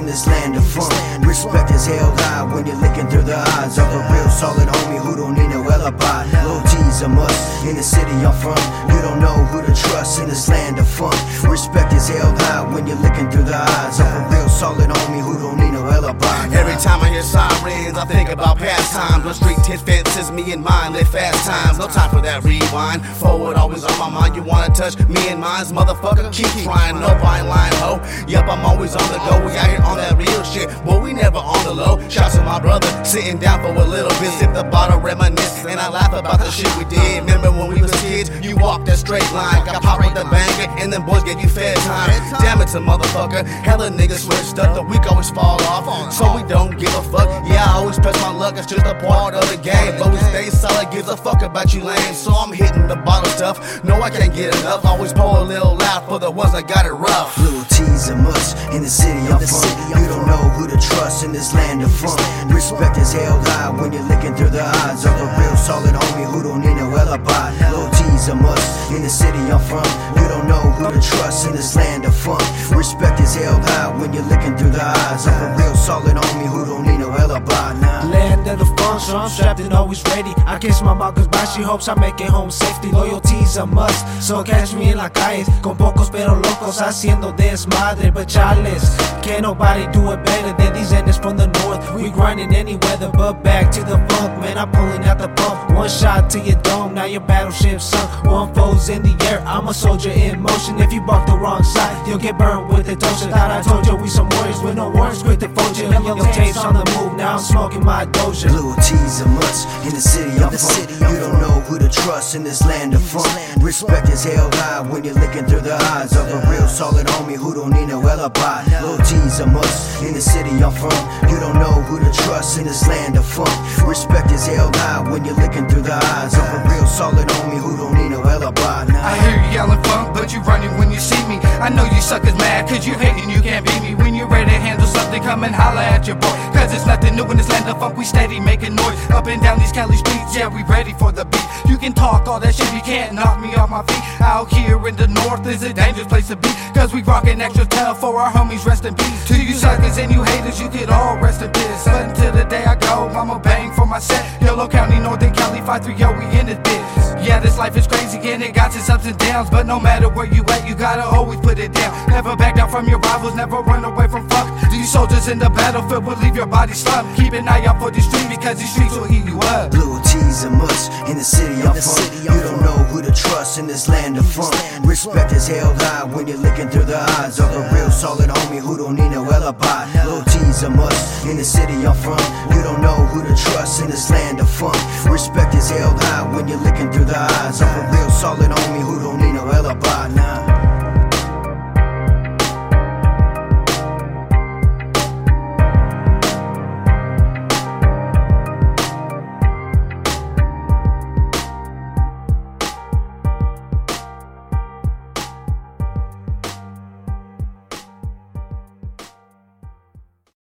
this land of fun. Respect is held high when you're looking through the eyes of a real solid homie who don't need no alibi. Low T's a must in the city I'm from. You don't know who to trust in this land of fun. Respect is held high when you're looking through the eyes of a real solid homie who don't need no alibi. Every time I hear sirens, I think about past times. The street hit fences, me and mine live fast times. No time for that rewind. Forward always on my mind. You wanna touch me and mine's, motherfucker? Keep trying. No fine line, ho. Yup, I'm always on the go. We out here on that real shit, but we never on the low. Shouts to my brother, sitting down for a little bit, sip the bottle, reminisce, and I laugh about the shit we did. Remember when we was kids? You walked that straight line, got popped with the banger, and them boys gave you fair time. Damn it, motherfucker. Hella niggas switched up, the weak always fall off, so we don't give a fuck. Yeah, I always press my luck, it's just a part of the game, but we stay solid, gives a fuck about you lame. So I'm hitting the bottle stuff, no I can't get enough. Always pour a little loud for the ones that got it rough. Little T's a must in the city I'm from. You don't know who to trust in this land of fun. Respect is held high when you're looking through the eyes of a real solid homie who don't need no alibi. Little T's a must in the city I'm from. You don't know who to trust in this land of fun. Respect is held high when you're looking through the eyes of a real solid homie who don't need no alibi. Land of the fun, so I'm strapped and always ready. I kiss my mom cause she hopes I make it home safety. Loyalty's a must, so catch me en la calle con pocos pero locos haciendo desmadre. But chales, can't nobody do it better than these niggas from the north. We grinding any weather, but back to the funk. Man, I'm pulling out the pump. One shot to your dome, now your battleship sunk. One foe's in the air, I'm a soldier in motion. If you bark the wrong side, you'll get burned with the toast. Thought I told you we some warriors with no warrants, quick to fold you. Your tapes on the move, now I'm smoking my doja. Little T's a must in the city I'm from. You don't know who to trust in this land of fun. Respect is held high when you're looking through the eyes of a real solid homie who don't need no alibi. Little T's a must in the city I'm from. You don't know who to trust in this land of fun. Respect is held high when you're looking through the eyes of a real solid homie who don't need no alibi. I hear you yelling funk, but you running when you see me. I know you suckers mad, cause you hating, you can't beat me. When you're ready to handle something, come and holla at your boy. Cause it's nothing new in this land of funk, we steady making noise. Up and down these Cali streets, yeah, we ready for the beat. You can talk all that shit, you can't knock me off my feet. Out here in the north is a dangerous place to be, cause we rockin' extra tough for our homies, rest in peace. To you suckers and you haters, you could all rest in peace. But until the day I go, I'ma bang for my set. Yolo County, Northern Cali, 5-3, yo, we in this bitch. Yeah, this life is crazy and it got its ups and downs, but no matter where you at, you gotta always put it down. Never back down from your rivals, never run away from fuck. These soldiers in the battlefield will leave your body slumped. Keep an eye out for these streets, because these streets will eat you up. Little T's a must in the city I'm from. You don't know who to trust in this land of fun. Respect is held high when you're looking through the eyes of a real solid homie who don't need no alibi. Little T's a must in the city I'm from. You don't know who to trust in this land of fun. Respect is held high when you're looking through the eyes of a real solid homie who don't need no